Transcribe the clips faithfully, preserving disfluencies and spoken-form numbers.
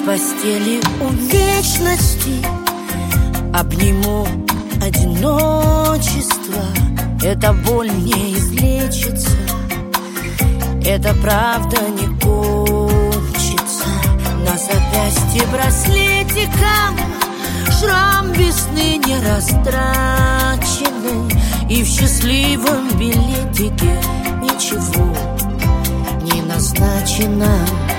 постели у вечности обниму одиночество. Эта боль не излечится, эта правда не кончится. На запястье браслетиком шрам весны не растраченный, и в счастливом билетике ничего не назначено.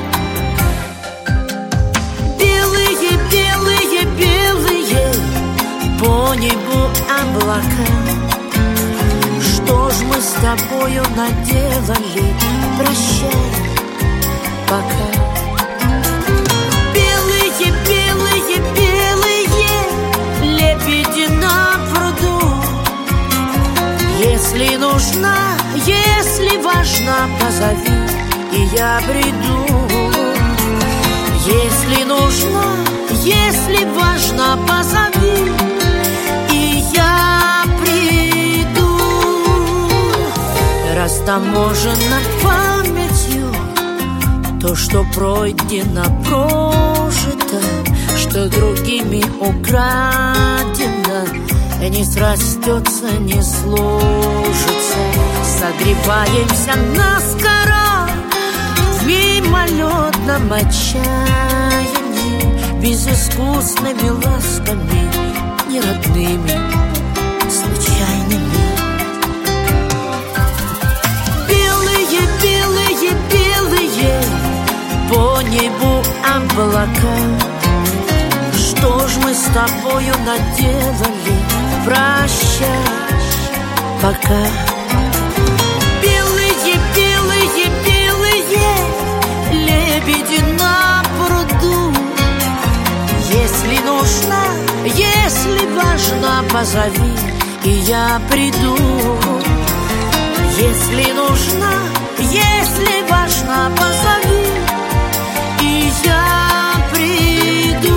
Белые, белые, белые по небу облака. Что ж мы с тобою наделали? Прощай, пока. Белые, белые, белые лебеди на пруду. Если нужна, если важна, позови, и я приду. Если нужна, если важна, позови, и я приду. Растаможено памятью то, что пройдено, прожито, что другими украдено, не срастется, не сложится. Согреваемся наскоро в мимолетном отчаянии, безыскусными ласками, неродными, случайными. Белые, белые, белые по небу облака. Что ж мы с тобою наделали? Прощай, пока. Белые, белые, белые лебеди на пруду. Если нужна, если важна, позови, и я приду. Если нужна, если важна, позови, и я приду.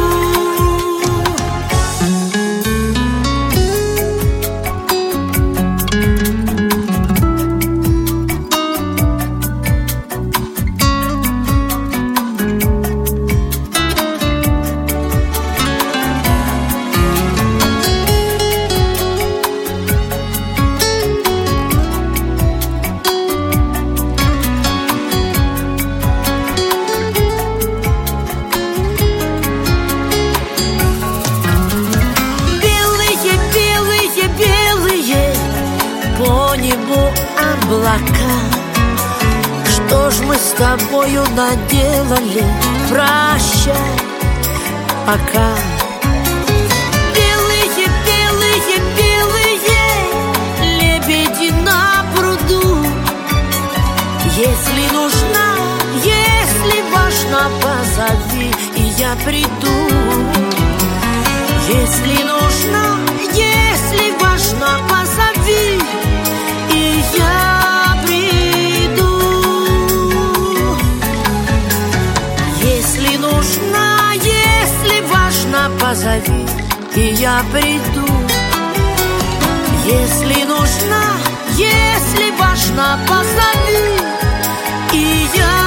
Облака. Что ж мы с тобою наделали? Прощай, пока. Белые, белые, белые лебеди на пруду. Если нужна, если важна, позови, и я приду. Если нужна, если важна, позови, и я приду. Если нужна, если важна, позови, и я приду. Если нужна, если важна, позови, и я